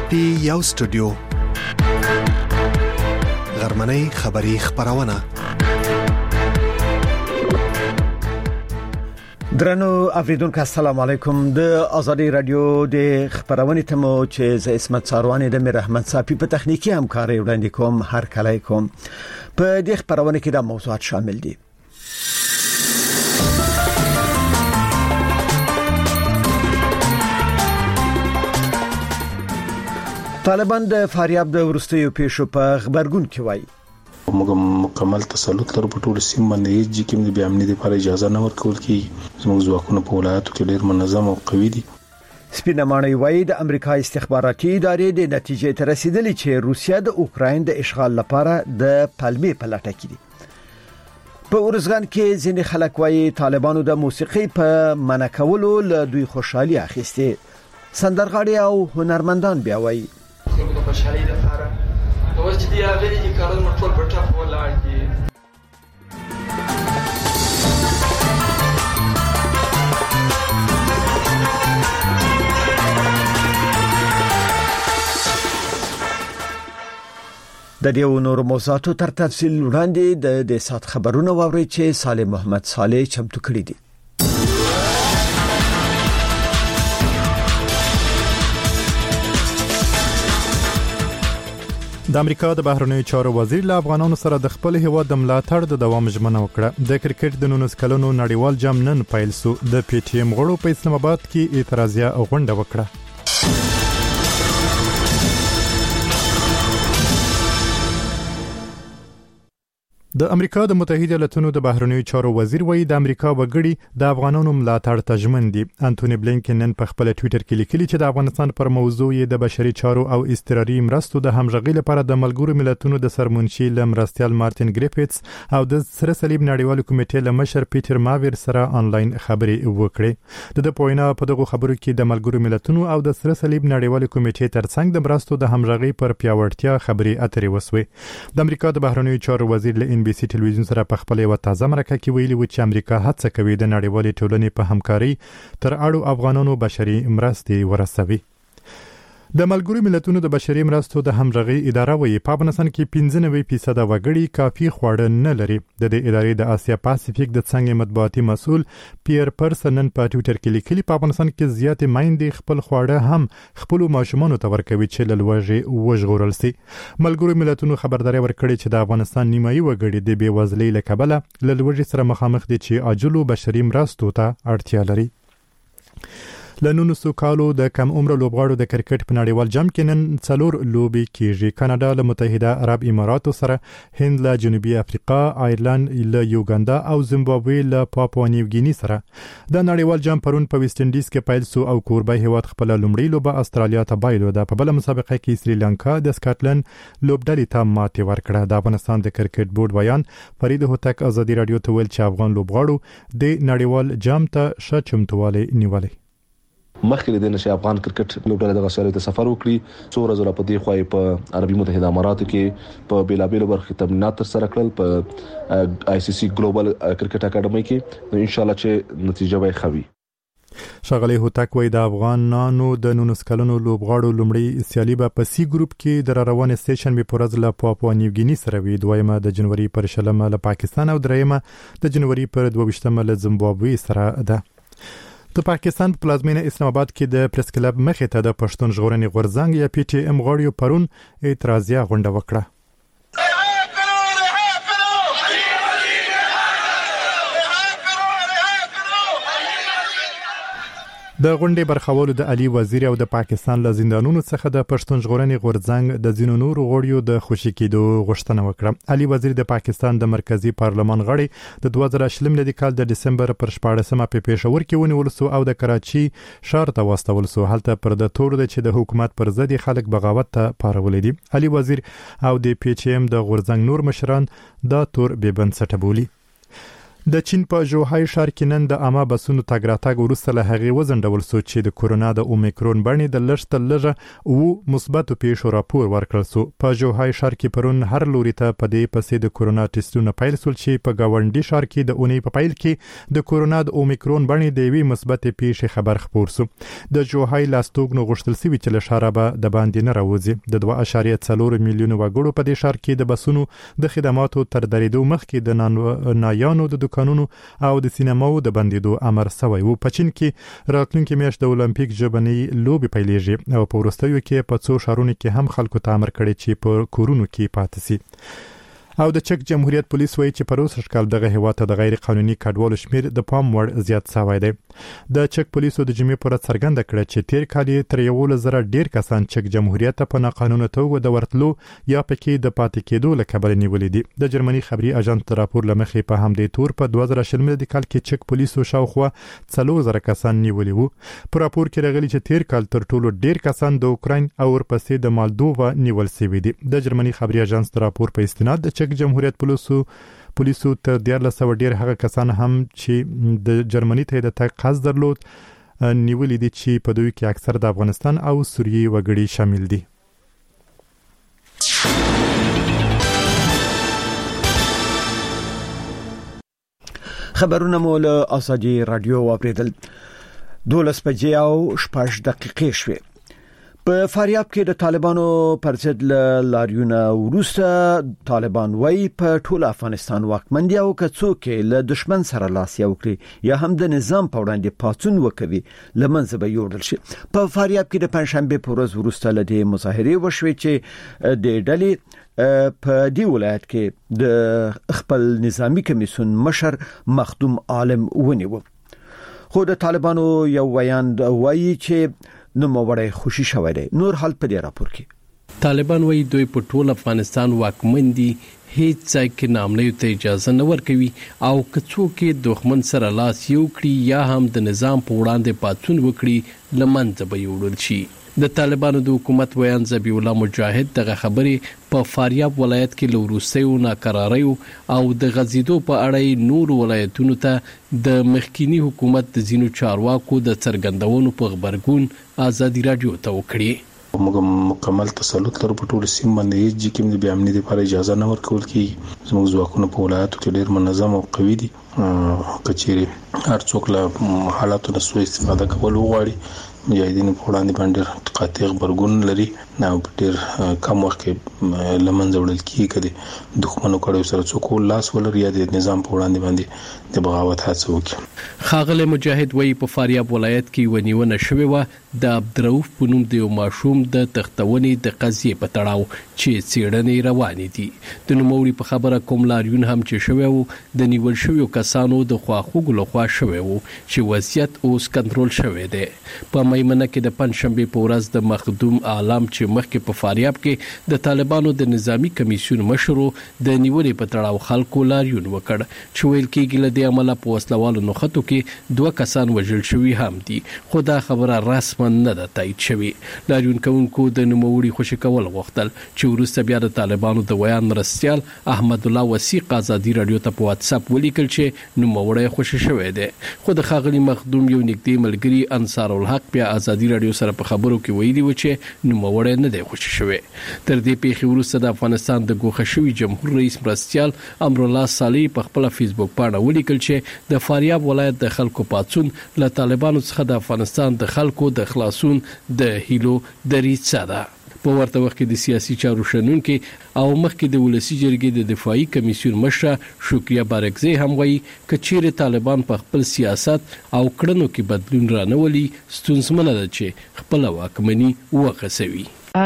پی یو سټوډیو غرمنۍ خبری خبرونه درنو اوریدونکو السلام علیکم د ازادي رادیو د خبرونه تمو چې ز اسمت ساروانی د میر احمد صافی په تخنیکی همکاري وړاندې کوم هر کله کوم په دې خبرونه کې د موضوعات شامل دي. طالبان د فاریاب د ورستیو پیښو په خبرګون کې وایي موږ مکمل تسلط لرو په ټول سیمه باندې چې کوم د امنیتي لپاره اجازه نه ورکول کی زموږ ځواکونه په ولایتو کې ډېر منظم او قوي دي. سپینه ماڼۍ وایي د امریکا استخباراتي ادارې د نتیجې ته رسیدلې چې روسیا د اوکراین د اشغال لپاره د پلمې په لټه کې دي. په ورزګان کې ځینې خلک وایي طالبانو د موسیقي په منع کولو له دوی خوشحالي اخیسته. سندرغاړي او هنرمندان بیا وایي د خوشحالي لپاره اوس چې دی هغه دي کارونه ټول په ټاپ ولاړ دي. د دې نور موضوعاتو تر تفصیل وړاندې د سات خبرونه واوري چې صالح محمد صالح چمتو کړی دي. د امریکا د بهرنیو چارو وزیر له افغانانو سره د خپل هیواد د ملاتړ د دوام ژمنه وکړه. د کرکټ د 19 کلونو نړیوال جام نن پیل شو. د پی ټی ایم غړو په اسلام آباد کې اعتراضیه غونډه وکړه. د امریکا د متحده ایالاتونو د بهرنیو چارو وزیر وایي د امریکا وګړي د افغانانو ملاتړ ته ژمن دي. انټونی بلینکن نن په خپل ټوئیټر کې لیکلي چې د افغانستان پر موضوع یې د بشري چارو او اضطراري مرستو د همغږي لپاره د ملګرو ملتونو د سرمنشي مرستیال مارټین گریفټس او د سره صلیب نړیوال کمیټې لمشر پیټر ماویر سره آنلاین خبرې وکړې. د پوینا په دغه خبرو کې د ملګرو ملتونو او د سره صلیب نړیوال کمیټې ترڅنګ د مرستو د همغږي پر پیاوړتیا خبرې اترې وسوې. د امریکا د بهرنیو چارو وزیر له بي سي ټلویزیون سره په خپل یو تازه مرکه کې ویلي و چې امریکا هڅه کوي د نړیوالې ټولنې په همکاري تر اړو افغانانو بشري مرستې ورسوي. د ملګرو ملتونو د بشري مرستو د همغږي اداره وایي په افغانستان کې 95% وګړي کافي خواړه نه لري. د دې ادارې د آسیا پاسفیک د څنګه مطبوعاتي مسؤل پیر پرسنن په ټوئیټر کې لیکلي په افغانستان کې زیاتې مایندې خپل خواړه هم خپل ماشومانو ته ورکوي چې له لوږې وژغورل شي. ملګرو ملتونو خبرداري ورکړې چې د افغانستان نیمایي وګړي د بېوزلۍ له کبله له لوږې سره مخامخ دي چې عاجلو بشري مرستو ته اړتیا لري. له 19 کالو د کم عمر لوبغاړو د کرکټ په نړیوال جام کې نن 4 لوبي کېږي. کاناډا له متحده عرب اماراتو سره، هند له جنوبي افریقا، آیرلند له یوګاندا او زیمبابوې له پاپوا نیو ګینی سره. د نړیوال جام پرون په ویسټ انډیز کې پیل شو او کوربه هیواد خپل لومړی لوبه استرالیا ته بایلوده. په بل مسابقه کې سریلانکا د سکاټلند لوبډلې ته ماتې ورکړه. د افغانستان د کرکټ بورډ ویان فرید هوتک ازادي رادیو ته ویل چې افغان لوبغاړو د نړیوال جام ته ښه چمتووالی نیولې. مخکې د نشه افغان کرکټ لوبډله د غسالو ته سفر وکړي. څو ورځې په دې خوای په عربي متحده اماراتو کې په بیلابیلو برخو تمرینات تر سره کړل په آی سی سی ګلوبل کرکټ اکیډمي کې. ان شاء الله چې نتیجه به خوي. شغله هوتک وای د افغانانو د 19 کلونو لوبغاړو لومړی سیالي په سی ګروپ کې د روان سټیشن په پرز له پاپوا نیو ګینی سره وی. دویمه د جنوري پر شلمه له پاکستان او دریمه د جنوري پر 22مه له زیمبابوې سره ده. د پاکستان په پلازمینه اسلام آباد کې د پریس کلب مخې ته د پښتون ژغورنې غورځنګ یا پی ټی ایم غړیو پرون اعتراضیه غونډه وکړه. د غونډې برخوالو د علي وزیر او د پاکستان له زندانونو څخه د پښتون ژغورنې غورځنګ د ځینو نورو غړیو د خوشي کېدو غوښتنه وکړه. علي وزیر د پاکستان د مرکزی پارلمان غړی د 2020 کال د دسمبر پر 14مه په پېښور کې ونیول شو او د کراچي ښار ته واستول شو. هلته پر د تور د چې د حکومت پر ضد خلک بغاوت ته پارول دي. علي وزیر او د پی ټی ایم د غورځنګ نور مشران دا تور بې بنسټه بولي. د چین په جوهای ښار کې نن د عامه بسونو تګ راتګ وروسته له هغې وځنډول شو چې د کورونا د اومیکرون بڼې د لږ او مثبت پیښو راپور ورکړل شو. په جوهای ښار کې پرون هر لوري ته په دې پسې د کورونا ټیسټونه پیل شول چې په گاونډي ښار کې د اونۍ په پیل کې د کورونا د اومیکرون بڼې د یوې مثبت پیښې خبر خپور شو. د جوهای لاستوګنو غوښتل شوی چې له ښاره به د باندې نه راوځي. د 2.4 میلیون وګړو په دې ښار کې د بسونو د خدماتو تر درېدو مخکې د نایانو د قانون او د سینماو د بندیدو امر شوی و. په چین کې راتلونکي میاشت د اولمپیک ژبنۍ لوبې پیلېږي او په وروستیو کې په څو ښارونو کې هم خلکو ته امر کړی چې په کورونو کې پاتې شي. او د چک جمهوریت پولیس وایي چې په روسي ښکال دغه هیواد ته د غیر قانوني کډوالو شمیر د پام وړ زیات شوی دی. د چک پولیسو د جمعې پر ورځ څرګنده کړه چې تیر کال تر 11,000 ډیر کسان چک جمهوریت ته په ناقانونه توګه د ورتلو یا پکې د پاتې کېدو له کبله نیولې دي. د جرمني خبري اژانس راپور لمخې په همدې تور په 2020 میلادي کال کې چک پولیسو شاوخوا 4,000 کسان نیولې وو. په راپور کې راغلي چې تیر کال تر ټولو ډیر کسان د اوکراین او ورپسې د مالدووا نیول شوي دي. د جرمني خبري اژانس راپور په استناد د چک جمهوریت پولیسو تر 1400 ډیر هغه کسان هم چې د جرمني ته د تګ قصد درلود نیولې دي چې په دوی کې اکثر د افغانستان او سوریې وګړي شامل دي. خبرونه مو له آزادي رادیو واوریدل. 12 بجې او 6 دقیقې شوې. په فاریاب کې د طالبانو پر ضد لاریونه وروسته طالبان وایي په ټول افغانستان واکمن دي او که څوک له دشمن سره لاس یو کړي یا هم د نظام په وړاندې پاڅون وکوي لمنځه به یوړل شي. په فاریاب کې د پنځشنبه په ورځ وروسته له دې مظاهرې وشوې چې د ډلې په دې ولایت کې د خپل نظامی کمیسیون مشر مخدوم عالم ونیو. خو د طالبانو یو ویاند وایي چې نو موړی خوشي شوی دی. نور حال په دې راپور کې طالبان وایي دوی په ټول افغانستان واکمن دي، هیڅ ځای کې نامنیو ته اجازه نه ورکوي او که څوک دښمن سره لاس یو کړي یا هم د نظام په وړاندې پاڅون وکړي لمنځه به یوړل شي. د طالبانو د حکومت ویان ذبیح الله مجاهد دغه خبرې په فاریاب ولایت کې له وروستیو ناکراریو او د غزیدو په اړه نور ولایتونو ته د مخکینی حکومت د ځینو چارواکو د څرګندونو په خبرګون آزادي رادیو ته وکړي. موږ مکمل تسلط لرو په ټول سیمه باندې چې کوم د بیا امنیت لپاره اجازه نه ورکول کیږي. زموږ ځواکونه په ولایتو کې ډېر منظم او قوي دي. کچېری هر څوک له حالاتو نه سوء استفاده کول وغواړي مجاهدین په وړاندې باندې قاطع خبرګون لري نه ډېر کم وخت کې لمنځه وړل کیږي کړي دښمنو کړو سره څوک لاس ولري یا د نظام په وړاندې باندې د بغاوت هڅه وکړي. خاغله مجاهد وایي په فاریاب ولایت کې ونیونه شوې و د عبدالرؤف په نوم د یو ماشوم د تختونې د قضیې په تړاو چې څېړنې روانې دي. د نوموړي په خبره کوم لاریون هم چې شوی و د نیول شویو کسانو د خواخوږو لخوا شوی و چې وضعیت اوس کنټرول شوی دی. په میمنه کې د پنځشنبه په ورځ د مخدوم عالم چې مخکې په فاریاب کې د طالبانو د نظامی کمیسیون مشرو د نیولې په تړاو خلکو لاریون وکړ چې ویل کېږي له دې عمله په وسلوالو نښتو کې 2 کسان وژل شوي هم دي، خو دا خبره رسما نه ده تایید شوې. لاریون کوونکو د نوموړي خوشي کول غوښتل چې وروسته بیا د طالبانو د ویان مرستیال احمد الله وثیق آزادي رادیو ته په واتس اپ ولیکل چې نوموړی خوشي شوی دی. خو د خاغلی مخدوم یو نږدې ملګری انصار الحق بیا آزادي رادیو سره په خبرو کې ویلي و چې نوموړی نه دی خوشي شوی. تر دې پیښې وروسته د افغانستان د ګوښه شوي جمهور رئیس مرستیال امرالله صالح په خپل فیسبوک پاڼه ولیکل چې د فاریاب ولایت د خلکو پاڅون له طالبانو څخه د افغانستان د خلکو د خلاصون د هیلو دریڅه ده. په ورته وخت کې د سیاسي چارو شنونکو او مخکې د ولسی جرګې د دفاعي کمیسیون مشره شکریه بارکزی هم وایي چې طالبان په خپل سیاست او کړنو کې بدلون رانولي ستونزمنه ده چې خپل واکمني وغځوي.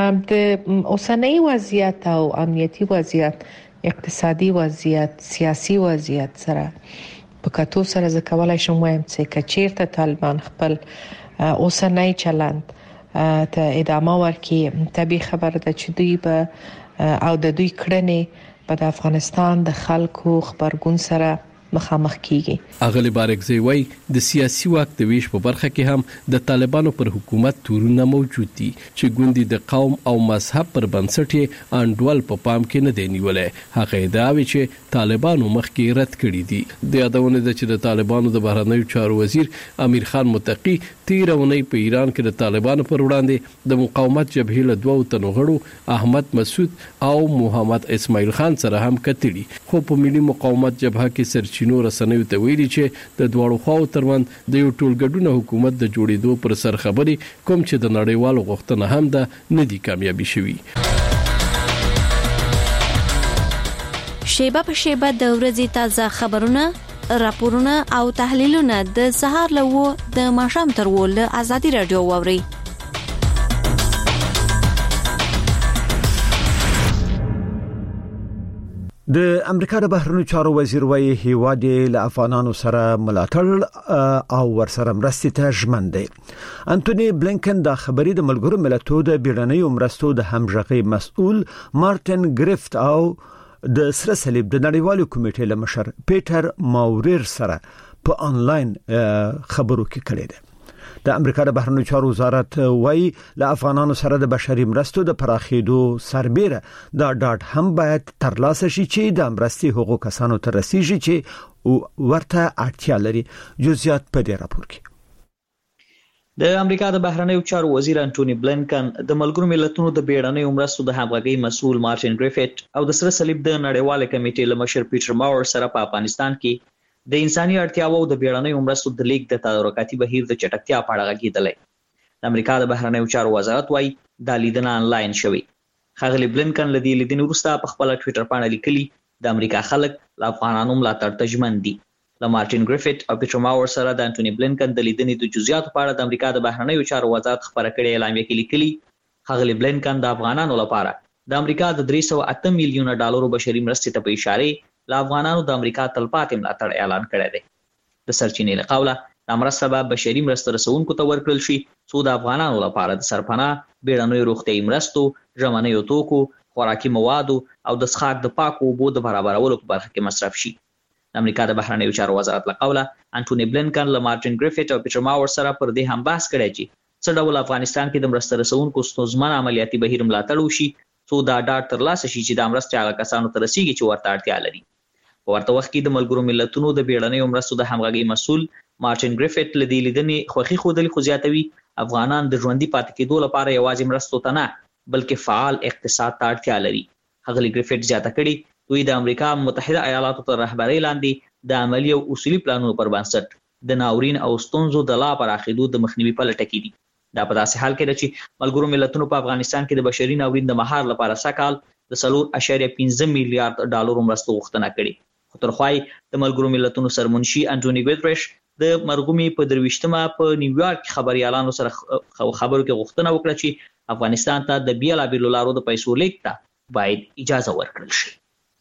د اوسنۍ وضعیت او امنیتي وضعیت، اقتصادي وضعیت، سیاسي وضعیت سره په کتو سره زه کولای شم وایم چې چیرته طالبان خپل اوسنۍ چلند ته ادامه ورکړي، طبيعي خبره ده چې دوی به او د دوی کړنې په افغانستان د خلکو خبرګون سره مخامخ کیږي. اغلی بارکزی وای د سیاسي واک د ویش په برخه کې هم د طالبانو پر حکومت تورونه موجود دي چې ګوندي د قوم او مذهب پر بنسټ انډول په پام کې نه دی نیولې. هغه دا وی چې طالبانو مخکې رد کړی دي. د یادونه ده چې د طالبانو د بهرنیو چارو وزیر امیر خان متقی تیرونی په ایران کې د طالبانو پر وړاندې د مقاومت جبهې له دوه تنو غړو احمد مسعود او محمد اسماعیل خان سره هم کتلي. خو په ملي مقاومت جبهه کې سرچینو رسنیو ته ویلي چې د دواړو خواو ترمنځ د یو ټولګډونه حکومت د جوړېدو پر سر خبرې کوم چې د نړیوالو غوښتنه هم ده نه دي کامیابی شوي. شیبه په شیبه د ورځې تازه خبرونه، راپورونه او تحلیلونه د سهار له د ماښام تر ول ازادي رادیو واوري. د امریکا د بهرنیو چارو وزیر وایي هیواد له افغانانو سره ملاتړ او ورسره مرستې ته ژمن دی. انټونی بلینکن د خبري د ملګرو ملتونو د بیړنیو مرستو د همغږي مسؤل مارټن ګریفت او د سره صلیب د نړیوالو کمیټې له مشر پیټر ماوریر سره په انلاین خبرو کې کړي دي. د امریکا د بهرنیو چارو وزارت وایي له افغانانو سره د بشري مرستو د پراخېدو سربېره دا ډاډ هم باید ترلاسه شي چې د مرستې حقوق کسانو ته رسیږي چې ورته اړتیا لري. جزئیات په دې راپور کې. د امریکا د بهرنیو چارو وزیر انټونی بلینکن د ملګرو ملتونو د بیړنیو مرستو د همغږي مسؤل مارټن ګریفټ او د سره صلیب د نړیوال کمیټې له مشر پیټر ماور سره په افغانستان کې د انساني اړتیاو د بیړنیو مرستو د لیک د تدارکاتي بهیر د چټکتیا په اړه غږیدلی. د امریکا د بهرنیو چارو وزارت وایي دا لیدنه آنلاین شوې. ښاغلي بلینکن له دې لیدنې وروسته په خپل ټویټر باندې لیکلي د امریکا خلک له افغانانو ملاتړ ته ژمن دي. له مارټن ګریفټ او پیټر ماور سره د انټونی بلینکن د لیدنې د جزئیاتو په اړه د امریکا د بهرنیو چارو وزارت خبره کړې اعلامیه کې لیکلي ښاغلي بلینکن د افغانانو لپاره د امریکا د 308 میلیونه ډالرو بشري مرستې ته په اشاره له افغانانو د امریکا تلپاتې ملاتړ اعلان کړی دی. د سرچینې له قوله د مرسته به بشري مرسته رسونکو ته ورکړل شي څو د افغانانو لپاره د سرپناه، بیړنیو روغتیايي مرستو، ژمنیو توکو، خوراکي موادو او د څښاک د پاکو اوبو د برابرولو په برخه کې مصرف شي. د امریکا د بهرنیو چارو وزارت له قوله انټونی بلینکن له مارټن ګریفټ او پیټر ماور سره پر دې هم بحث کړی چې څه ډول افغانستان کې د مرسته رسونکو ستونزمن عملیاتي بهیر ملاتړ وشي څو دا ډاډ ترلاسه شي چې د مرستې هغه کسانو ته رسیږي چې ورته اړتیا لري. په ورته وخت کې د ملګرو ملتونو د بیړنیو مرستو د همغږي مسؤل مارټن ګریفټ له دې لیدنې خوښي ښودلې، خو زیاتوي افغانان د ژوندي پاتې کېدو لپاره یوازې مرستو ته نه بلکې فعال اقتصاد ته اړتیا لري. ښاغلي ګریفټ زیاته کړي دوی د امریکا متحده ایالاتو تر رهبرۍ لاندې د عملي او اصولي پلانونو پر بنسټ د ناورین او ستونزو د لا پراخېدو د مخنیوي په لټه کې دي. دا په داسې حال کې ده چې ملګرو ملتونو په افغانستان کې د بشري ناورین د مهار لپاره سږ د 4.5 میلیارډ ډالرو مرستو غوښتنه کړې. خو ترخوای د ملګرو ملتونو سرمنشي انټونی ګوتریش د مرګومي په 23مه په نیویارک خبريالانو سره خبرو کې غوښتنه وکړه چې افغانستان ته د بیلابیلو لارو د پیسو لیک ته باید اجازه ورکړل شي.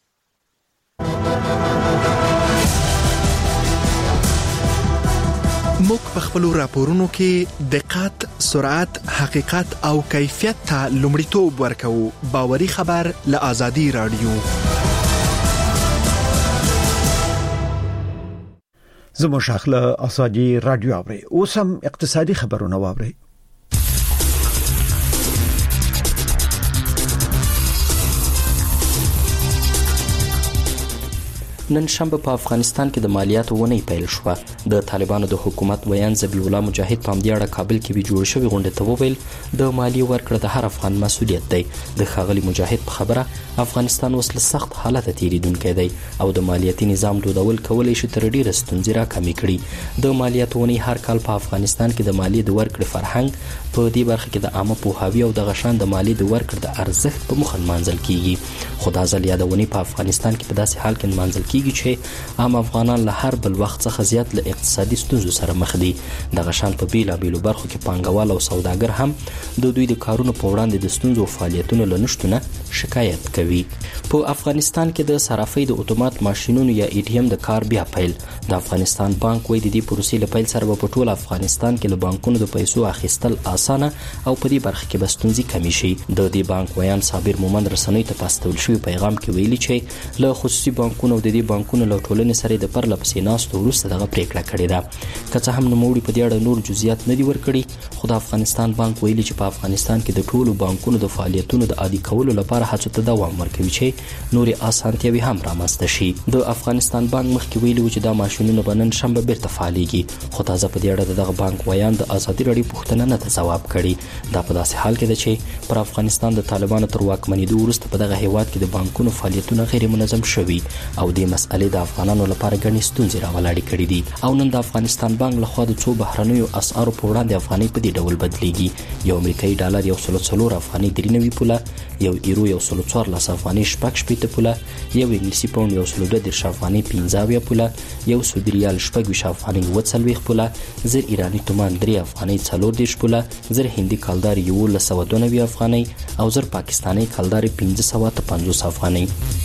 موږ په خپل راپورونو کې دقت، سرعت، حقیقت او کیفیت ته لومړیتوب ورکوو. باوري خبر له ازادي رادیو. زموږ شاخله ازادي رادیو اوري. اوس هم اقتصادي خبرونه واوري. نن شنبه په افغانستان کې د مالیاتو ونې پیل شو. د طالبانو د حکومت ویان ذبیح الله مجاهد په همدې اړه کابل کې به جوړ شوی غونډه ته وویل د مالیې ورکړه د هر افغان مسؤلیت دی. د ښاغلي مجاهد په خبره افغانستان اوس له سخت حالت تیریدونکی دی او د مالیاتي نظام دودول کولای شي تر ډیره ستونزې راکمې کړي. د مالیاتو ونې هر کال په افغانستان کې د مالیې د ورکړې فرهنګ په دې برخه کې د عامه پوهاوي او د غشان د مالیې د ورکړې د ارزښت په مخ منځل کیږي. خو دا ځل یادونې په افغانستان کې په داسې حال کې منځل کیږي چې عام افغانان له هر بل وخت څخه زیات له اقتصادي ستونزو سره مخ دي. د غشان په بیلابیلو برخو کې پانګوال او سوداګر هم د دوی د کارونو په وړاندې د ستونزو او فعالیتونو له نشتونه شکایت کوي. په افغانستان کې د صرافۍ د اتومات ماشینونو یا ATM د کار بیا پیل. د افغانستان بانک وایي د دې پروسې له پیل سره په ټول افغانستان کې له بانکونو د پیسو اخیستل اسانه او په دې برخه کې به ستونزې کمې شي. د دې بانک ویان صابر مومند رسنۍ ته په استول شوي پیغام کې ویلي چې له خصوصي بانکونو د دې مرکزی بانکونو له ټولنې سره د پرله پسې ناستو وروسته دغه پریکړه کړې ده. که څه هم نوموړي په دې اړه نور جزئیات نه دي ورکړي، خو د افغانستان بانک ویلي چې په افغانستان کې د ټولو بانکونو د فعالیتونو د عادي کولو لپاره هڅو ته دوام ورکوي چې نورې اسانتیاوې هم رامنځته شي. د افغانستان بانک مخکې ویلي و چې دا ماشینونه به نن شنبه بیرته فعالېږي، خو تازه په دې اړه دغه بانک ویان د ازادي راډیو پوښتنه نه ده ځواب کړې. دا په داسې حال کې ده چې پر افغانستان د طالبانو تر واکمنېدو وروسته په دغه هیواد کې د بانکونو فعالیتونه غیر منظم شوي او د مسئلې د افغانانو لپاره ګڼې ستونزې راولاړې کړې دي. او نن د افغانستان بانک لخوا د څو بهرنیو اسعارو په وړاندې افغانۍ په دې ډول بدلیږي: یو امریکایي ډالر 104 افغانۍ 93 پوله، یو ایرو 114 افغانۍ 86 پوله، یو انګلیسي پاوند 102 افغانۍ 15 پوله، یو سعودي ریال 26 افغانۍ 40 پوله، زر ایرانی تومان 3 افغانۍ 40 پوله، زر هندي کالدار 1192 افغانۍ او زر پاکستاني کالدار 550 افغانۍ.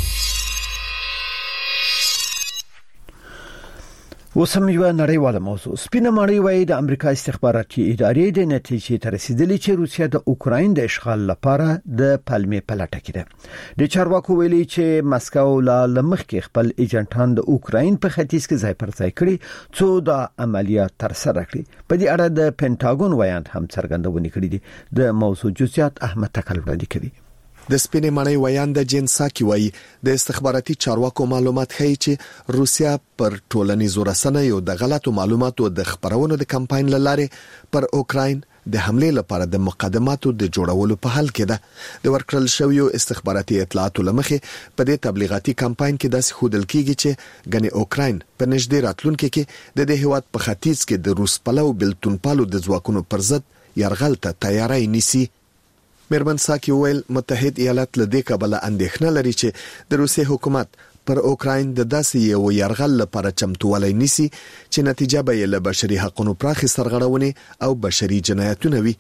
اوس هم یو نړیواله موضوع. سپینه ماڼۍ وايي د امریکا استخباراتي ادارې د نتیجې ته رسیدلې چې روسیا د اوکراین د اشغال لپاره د پلمې په لټه کې ده. د چارواکو ویلي چې مسکو لا لمخکې خپل ایجنټان د اوکراین په ختیځ کې ځای پر ځای کړي څو د عملیات تر سره کړي. په دې اړه د پینټاګون ویان هم څرګندونه کړې دي. د موضوع جزئیات احمد تکل وړاندې کوي. د سپینې ماڼۍ ویاند جنساکي وایي د استخباراتي چارواکو معلومات ښیي چې روسیا پر ټولنیزو رسنیو د غلطو معلوماتو د خبرونو د کمپاین لاره پر اوکراین د حملې لپاره د مقدماتو د جوړولو په حال کې ده. د ورکړل شویو استخباراتي اطلاعاتو لمخې په دې تبلیغاتي کمپاین کې داسې ښودل کیږي چې ګنې اوکراین په نږدې راتلونکي کې د دې هیواد په ختیځ کې د روس پلو بلتون پالو د ځواکونو پر ضد یرغل ته تیاری نیسي. میرمن ساکي ویل متحد ایالات له دې کبله اندېښنه لري چې د روسي حکومت پر اوکراین د داسې یو یرغل لپاره چمتووالی نیسي چې نتیجه به یې له بشري حقوقو پراخي سرغړونې او بشري جنایتونه وي.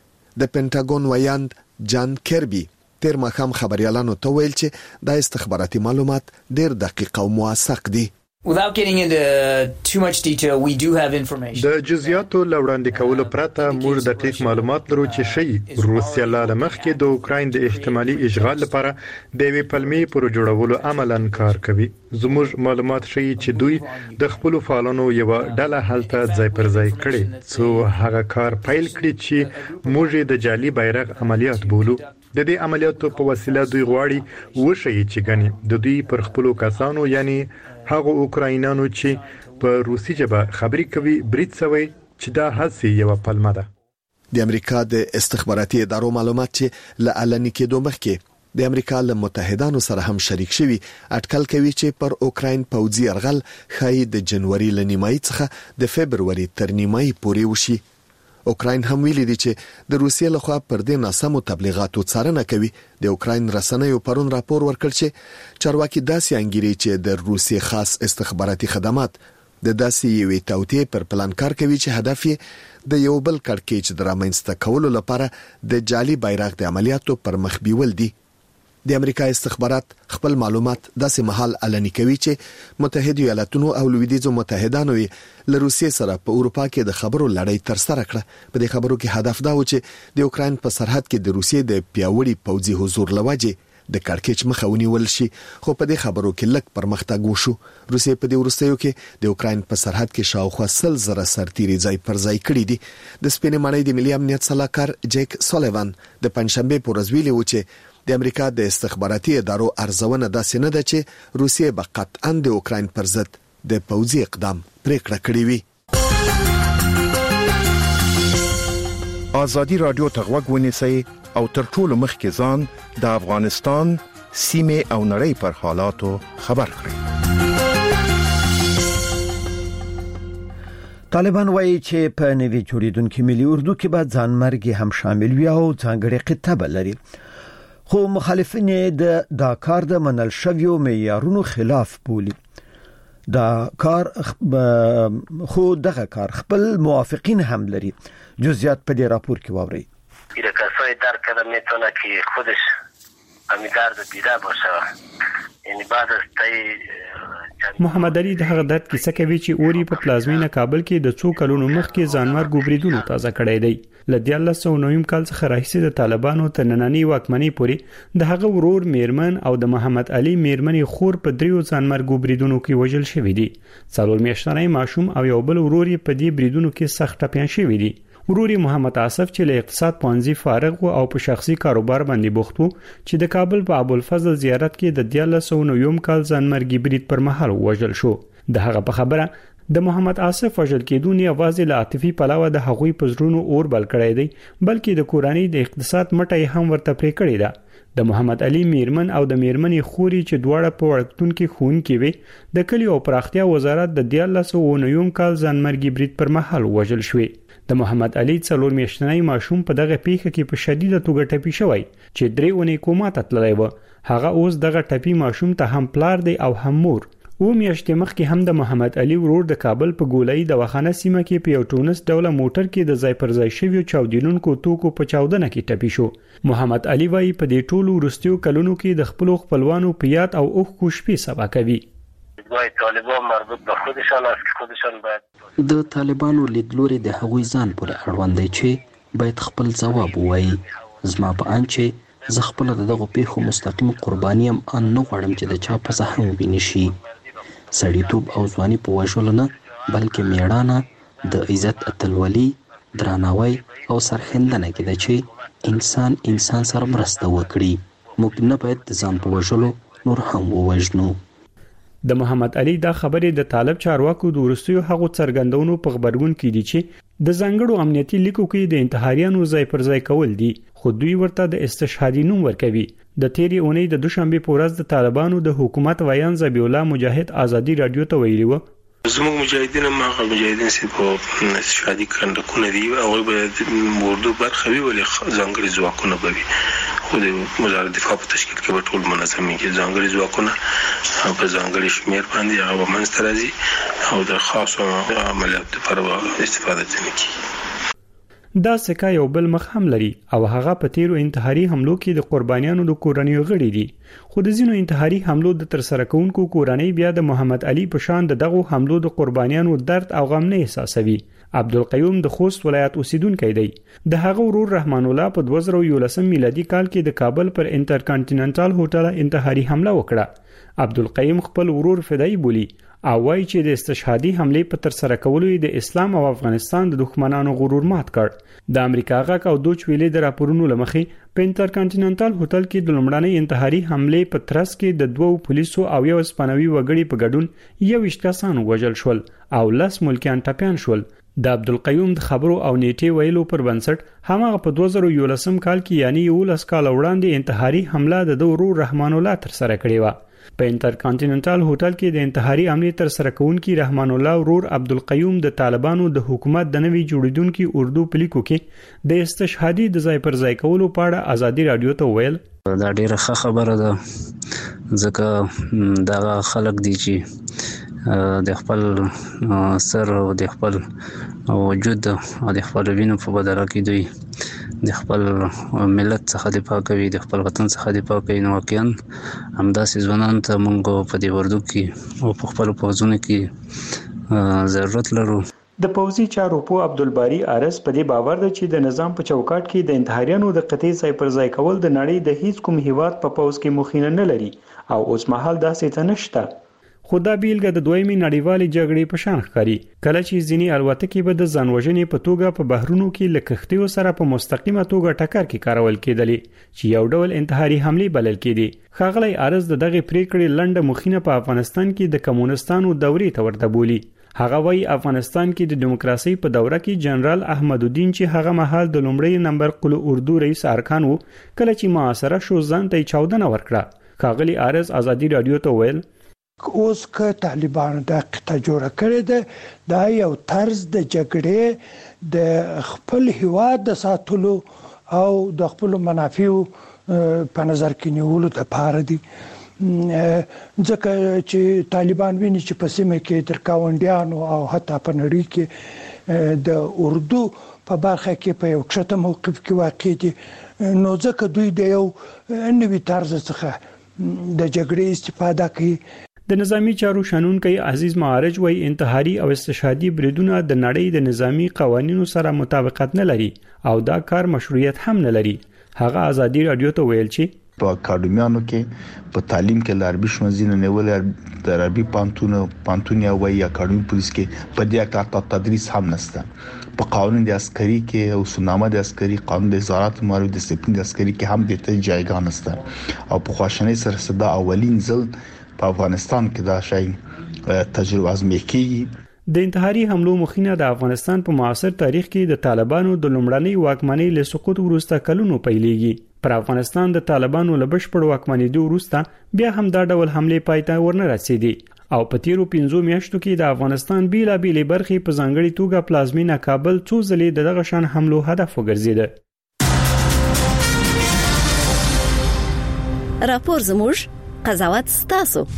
د پینټاګون ویاند جان کیربي تیر ماښام خبريالانو ته ویل چې د استخباراتي معلومات ډېر دقیق او موثق دي. Without getting into too much detail, we do have information. د جزئیاتو لوړاندې کولو پرته موږ دقیق معلومات لرو چې شی روسیا له مخکې د اوکراین د احتمالي اشغال لپاره د وی پلمې پر جوړولو عملاً کار کوي. زموږ معلومات شي چې دوی د خپل فعالانو یو ډله هلته ځای پر ځای کړي څو هغه کار پیل کړي چې موږ د جعلي بیرغ عملیات بولو. د دې عملیاتو په وسیله دوی غواړي وشي چې ګنې د دوی پر خپل کسانو یعنی هغه اوکراینانو چې په روسي ژبه خبري کوي برید سوي چې دا هڅه یو پلمه ده. د امریکا د استخباراتي ادارو معلومات چې له علني کېدو مخکې د امریکا له متحدانو سره هم شریک شوي اټکل کوي چې پر اوکراین پوځي یرغل خای د جنوري ل نیمایي څخه د فبرवरी تر نیمایي پورې وشي. اوکراین هم ویلي دي چې د روسیې لخوا پر دې ناسمو تبلیغاتو څارنه کوي. د اوکراین رسنیو پرون راپور ورکړ چې چارواکي داسې انګیري چې د روسیې خاص استخباراتي خدمات د داسې یوې توطئې پر پلان کار کوي چې هدف یې د یو بل کړکېچ د رامنځته کولو لپاره د جعلي بیرغ د عملیاتو پر مخ بیول دي. د امریکا استخبارات خپل معلومات داسې محل علني کوي چې متحده ایالاتونو او لویدیځو متحدانو له روسیې سره په اروپا کې د خبرو لړۍ تر سره کړه. په دې خبرو کې هدف دا و چې د اوکراین په سرحد کې د روسیې د پیاوړي پوځي حضور لوجه د کړکېچ مخه ونیول شي، خو په دې خبرو کې لږ پرمختګ وشو. روسیې په دې وروستیو کې د اوکراین په سرحد کې شاوخوا 100,000 سرتیري ځای پر ځای کړي دي. د سپینې ماڼۍ د ملي امنیت سلاکار جیک سولیوان د پنځشنبه په ورځ ویلي و چې د امریکا د استخباراتي ادارو ارزونه داسې نه ده چې روسیې به قطعاً د اوکراین پر ضد د پوځي اقدام پریکړه کړې وي. ازادي رادیو ته غوږ ونیسئ او تر ټولو مخکې ځان د افغانستان سیمه او نړۍ پر حالاتو خبر کړئ. طالبان وایي چې په نوي جوړیدونکو ملي اردو کې به ځانمرګي هم شامل وي او ځانګړي خطاب لري. خو مخالفین دا کار د منل شویو معیارونو خلاف بولي. دا کار خو دغه کار خپل موافقین هم لري. جزئیات په دې راپور کې واورئ. ایره کسای در کده میتونه که خودش امیدار دیده باشه، یعنی بعد از تای محمد علي د هغه درد کیسه کوي چې اوري په پلازمینه کابل کې د څو کلونو مخکې ځانمرګ بریدونو تازه کړی دی. ل 1990 کال څخه راهیسې د طالبانو تر نننۍ واکمنۍ پورې د هغه ورور میرمن او د محمد علي میرمنې خور په دریو ځانمرګو بریدونو کې وژل شوی دي. 4 میاشتنی ماشوم او یو بل ورور په دې بریدونو کې سخت ټپيان شوی دي. ورور محمد آصف چې له اقتصاد پوهنځي فارغ او په شخصي کاروبار باندې بوخت وو چې د کابل په ابوالفضل زیارت کې د 1990 کال ځانمرګي برید پر مهال وژل شو. د هغه په خبره د محمد آصف وژل کېدو نه یوازې له عاطفي پلوه د هغوی په زړونو اور بل کړی دی بلکې د کورنۍ د اقتصاد مټه هم ورته پرې کړې ده. د محمد علي میرمن او د میرمنې خوري چې دواړه په وړکتون کې ښوونکې وي د کلي او پراختیا وزارت د 1990 کال ځانمرګي برید پر مهال وژل شوی. د محمد علي 4 میاشتنی ماشوم په دغه پیښه کې په شدیده توګه ټپي شوی چې 3 اونۍ کوما ته تللی و. هغه اوس دغه ټپي ماشوم ته هم پلار دی او هم مور. و میاشتې مخکې هم د محمد علي ورور د کابل په ګولۍ د وخانه سیمه کې په یو ټونس ډوله موټر کې د ځای پر ځای شویو چاودیدونکو توکو په چاودنه کې ټپي شو. محمد علي وايي په دې ټولو وروستیو کلونو کې د خپل خپلوانو په یاد او اوښکو شپې سبا کوي. طالبان مربوط به خودشان است که خودشان باید د طالبانو لیدلوري د هغوی ځان پورې اړوند دی چې باید خپل ځواب ووایي. زما په ان چې زه خپل دغه پیښو مستقیم قرباني هم ان نه غواړم چې د چا په زخم ویني شي. سړیتوب او ځواني په وژلو نه بلکې میړانه د عزت اتلولي درناوی او سرښندنه کې ده چې انسان سره مرسته وکړي. موږ نه باید د ځان په وژلو نور هم ووژنو. د محمد علي دا خبرې د طالب چارواکو د وروستیو هغو څرګندونو په خبرګون کې دي چې د ځانګړو امنیتي لیکو کې د انتحاریانو ځای پر ځای کول دي خو دوی ورته د استشهادي نوم ورکوي. د تیری اونۍ د دوشنبه په ورځ د طالبانو د حکومت ویان ذبیح الله مجاهد ازادي رادیو ته ویلي و زموږ مجاهدین ما مجاهدین سي په استشهادي کندکونه دي او به موردو برخه وی ولې ځانګړي ځواکونه به وي خو د وزارت دفاع په تشکیل کې به ټول منظمي کې ځانګړي ځواکونه په ځانګړي شمیر باندې هغه منځ راځي او د خاصو عملیاتو لپاره استفاده کوي. دا سکه یو بل مخ هم لري او هغه په تیرو انتحاري حملو کې د قربانیانو د کورنیو غړي دي. خو د ځینو انتحاري حملو د ترسره کوونکو کورنۍ بیا د محمد علي په شان دغه حملو د قربانیانو درد او غم نه احساسوي. عبدالقیوم د خوست ولایت اوسیدونکی دی. د هغه ورور رحمان الله په 2011 میلادي کال کې د کابل پر انټرکانټیننټال هوټل انتحاري حمله وکړه. عبدالقیوم خپل ورور فدای بولی او وایي چې د استشهادي حملې په ترسره کولو د اسلام او افغانستان د دښمنانو غرور مات کړ. د امریکا غاک او دوچ ویلې د راپورونو لمخې په انټرکانټیننټال هوټل کې د لومړنۍ انتحاري حملې په ترڅ کې د 2 پولیسو او یو اسپانوي وګړي په ګډون 21 کسان وژل شول او 10 ملکیان ټپيان شول. د عبدالقیوم د خبرو او نیټه ویلو پر بنسټ همغه په 2011 کال کې یعنی 11 کال وړاندې انتحاري حمله د ورور رحمان الله ترسره کړې و. په انټرکانټیننټال هوټل کې د انتحاري عملیات ترسره کوونکي رحمان الله ورور عبدالقیوم د طالبانو د حکومت د نوي جوړیدونکو اردو پلیکو کې د استشهادي د ځای پر ځای کولو په اړه ازادي رادیو ته ویل دا ډیره ښه خبره ده ځکه دا خلک دي چې د خپل سر او د خپل وجود او د خپل وینو په بدله کې دوی د خپل ملت څخه دفاع کوي د خپل وطن څخه دفاع کوي. نو واقعا همداسې ځوانان ته موږ په دې وردو کې او په خپل پوځونو کې ضرورت لرو. د پوځي چارو په عبدالباری ارس په دې باور دی چې د نظام په چوکاټ کې د انتحاریانو د قطعي ځای پر ځای کول د نړۍ د هیڅ کوم هیواد په پوځ کې مخینه نه لري او اوس مهال داسې ته نشته. خو دا بیلګه د دویمې نړیوالې جګړې په شان ښکاري کله چې ځینې الوتکې به د ځانوژنې په توګه په بهرونو کې له کښتیو سره په مستقیمه توګه ټکر کې کارول کېدلې چې یو ډول انتحاري حملې بلل کېدې. ښاغلی ارز د دغه پریکړې لنډه مخینه په افغانستان کې د کمونستانو دورې ته ورته بولي. هغه وايي افغانستان کې د دیموکراسي په دوره کې جنرال احمد الدین چې هغه مهال د لومړی نمبر قلو اردو رئیس ارکان وو کله چې معاصره شو ځان ته چاودنه ورکړه. ښاغلی ارز ازادي رادیو ته ویل اوس که طالبانو د قطه جوړه کړې ده دا یو طرز د جګړې د خپل هیواد د ساتلو او د خپل منافعو په نظر کې نیولو لپاره دي. ځکه چې طالبان ویني چې په سیمه کې تر کاونډیانو او حتی په نړۍ کې د اردو په برخه کې په یو کښته موقف کې واقع دي نو ځکه دوی د یو نوي طرز څخه د جګړې استفاده کوي. د نظامی چارو شانونکي عزیز معارج وایي انتحاري او استشهادي بریدونه د نړۍ د نظامی قوانینو سره مطابقت نه لري او دا کار مشروعیت هم نه لري. هغه ازادي رادیو ته ویل چې په اکاډمیانو کې په تعلیم کې لاربي شمزینه نیول د عربي پانتونیا وایي اکاډمي پولیس کې په دې اکاډمي تدریس هم نشته. په قانون د عسکري کې او سنامه د عسکري قانون د وزارت مالي ډیسپلین د عسکري کې هم د ته جایګاه نشته او په خواشنۍ سره صدا اولین ځل په افغانستان کې دا شی تجربه ازمایښت کیږي. د انتحاري حملو مخینه د افغانستان په معاصر تاریخ کې د طالبانو د لومړنۍ واکمنۍ له سقوط وروسته کلونو پیلېږي. پر افغانستان د طالبانو له بشپړ واکمنۍ وروسته بیا هم دا ډول حمله پایته ورنه رسیدي او په تیرو 15 میاشتو کې د افغانستان بیلابېلې برخې په ځانګړي توګه پلازمینه کابل څو ځلې دغه شان حملو هدف وګرځیده. راپور زموږ قضاوت ستاسو.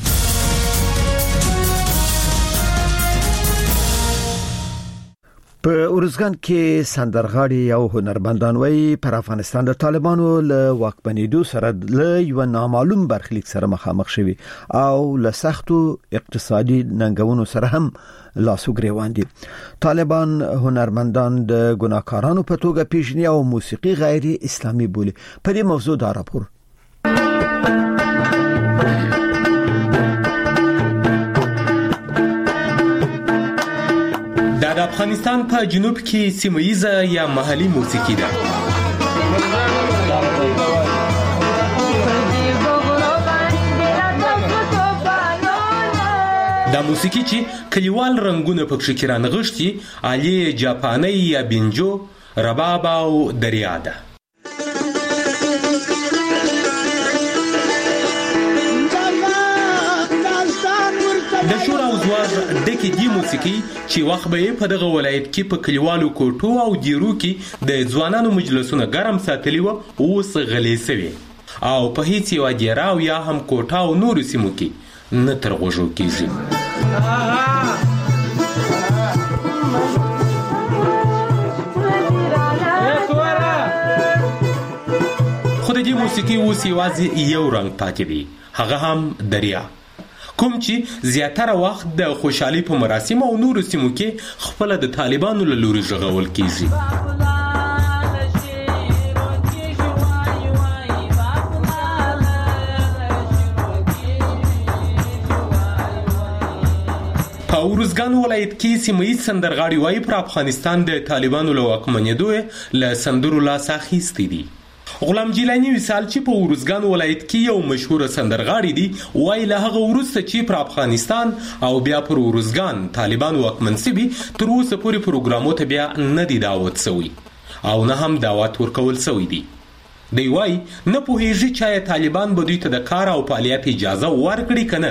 په اورزګان کې سندرغاړي او هنرمندان وایي پر افغانستان د طالبانو له واکمنېدو سره له یو نامعلوم برخلیک سره مخامخ شوي او له سختو اقتصادي ننګونو سره هم لاسو ګریوان دي. طالبان هنرمندان د ګناکارانو په توګه پیژني او موسیقي غیر اسلامي بولي. په دې موضوع دا راپور د افغانستان په جنوب کې سیمه‌یزه یا محلي موسیقي ده. دا موسیقي چې کلیوال رنگونه پکې کرانغشتي علي جاپاني یا بنجو رباب او دریا ده. د شور او زواج دکې دی موسیقي چې وخت به په دغه ولایت کې په کلیوالو کوټو او دیرو کې د ځوانانو مجلسونه ګرم ساتلی و اوس غلې سوي او په هیڅ یو دیرا او یا هم کوټا او نور سیمو کې نه ترغوژو کیږي. خو د دې موسیقي اوس یوازې یو رنګ پاتې دی، هغه هم دریا، کوم چې زیاتره وخت د خوشحالي په مراسم او نورو سیمو کې خپل د طالبانو له لوري ژغول کیږي. په اورزګان ولایت کې سیمه‌یز سندرغاړي وایي پر افغانستان د طالبانو له واکمنېدو له سندرو لاس اخیستی دي. غلام جیلانی مثال چې په اورزګان ولایت کې یو مشهور سندرغاړي دي وایي له هغه وروسته چې پر افغانستان او بیا پر اورزګان طالبان واکمن سوي تر اوسه پورې پروګرامو ته بیا نه دی دعوت سوی او نه هم دعوت ورکول سوی دی. دی وایي نه پوهیږي چې طالبان به دوی ته د کار او فعالیت اجازه ورکړي که نه.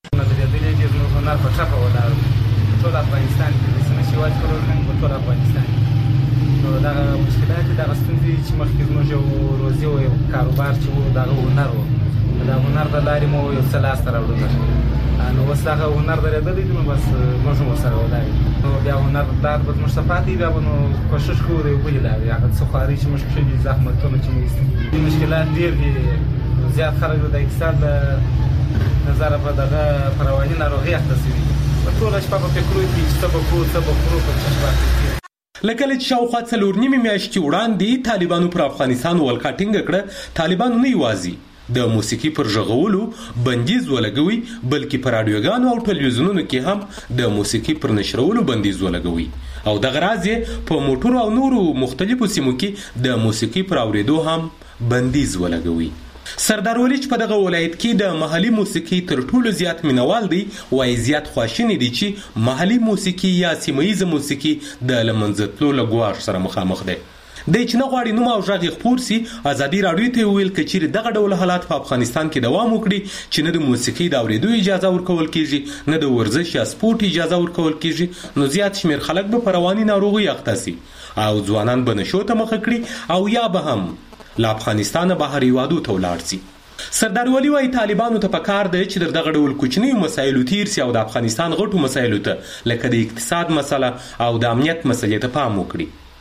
ټول افغانستان کې د سیمه شواج کولو په ټول افغانستان نو دا مشکلات د غستندې چې مخکې زموږ یو روزي او یو کاروبار چې وو دا هنر وو، دا هنر د لارې مو یو څه لاسته راوړل نو اوس هغه هنر درېدلی دی نو بس موږ هم ورسره ولاړ نو بیا هنر لار به زموږ څه پاتې بیا به نو کوشش کوو د یو بلې لارې هغه څه خوارۍ چې موږ کښې دي زحمتونه چې موږ ایستلي دي مشکلات ډېر دي. زیات خلک د اقتصاد له نظره په دغه په رواني ناروغۍ اخته شوي دي په ټوله شپه په فکرو کې چې څه به کړو څه به خورو په چشمات کې. لکه چې شاوخوا 4 نیمې میاشتې وړاندې طالبانو پر افغانستان ولکه ټینګه کړه، طالبانو نه یوازې د موسیقي پر ژغولو بندیز ولګوي بلکې پر راډیوګانو او ټلویزیونونو کې هم د موسیقي پر نشرولو بندیز ولګوي او دغه راز په موټرو او نورو مختلفو سیمو کې د موسیقي پر اورېدو هم بندیز ولګوي. سردار ولی چې په دغه ولایت کې د محلي موسیقي تر ټولو زیات مینوال دی وایي زیات خواشینی دي چې محلي موسیقي یا سیمه‌یزه موسیقي د لمنځه تلو له ګواښ سره مخامخ دی. دی چې نه غواړي نوم او غږ خپور سي، ازادي راډیو ته ویل که چیرې دغه ډول حالات په افغانستان کې دوام وکړي چې نه د موسیقي د اورېدو اجازه ورکول کیږي نه د ورزش یا سپورت اجازه ورکول کیږي نو زیات شمیر خلک به په رواني ناروغۍ اخته سي او ځوانان به نشو ته مخه کړي او یا به هم له افغانستانه بهر هیوادو ته ولاړ سي. سردار ولی وایي طالبانو ته پکار دی چې دغه ډول کوچنیو مسایلو تیر سي او د افغانستان غټو مسایلو ته لکه د اقتصاد مسله او د امنیت مسلې ته پام وکړي.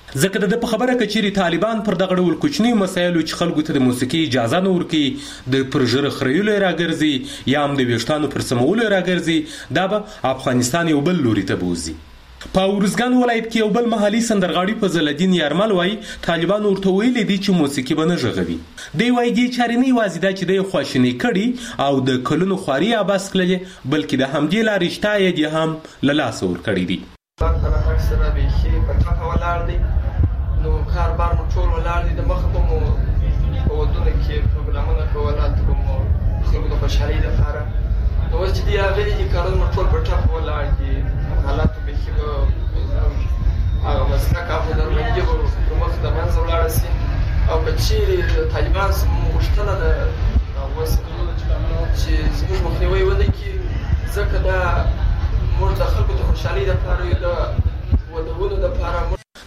ځکه د په خبره کچيري طالبان پر دغه ډول کوچنی مسایلو چې خلکو ته د موسیقي اجازه نه ورکړي د پرژره خریولو راګرځي یا هم د ویشتانو پر سمولو راګرځي دا به افغانستان یو بل لوري ته بوزي. په ورزګان ولایت کې یو بل محلي سندرغاړي فضل الدین یارمل وای طالبان ورته ویلي دي چې موسیقي به نه ژغوي. دی وای دي چاري نه وازي دا چې د خواشنی کړي او د کلونو خواري اباس کړي بلکې د همدې لارې شتای دي هم لاس ور کړی دي. سره به شي په ټاکه ولاړ دي نو کاربار مو ټول ولاړ دي د مخه مو په ودونه کې پروګرامونه کول کوم خلکو د خوشحالي لپاره نو چې دی هغه دي کارونه مو ټول په ټاکه ولاړ دي حالات به شي هغه مسکه کافه درمنځي په مخ د منځ ولاړ سي او کچېری طالبان مشتله د وسلو چې زموږ مخنیوي ونه کې ځکه دا موږ د خلکو د خوشحالي لپاره د ودونو لپاره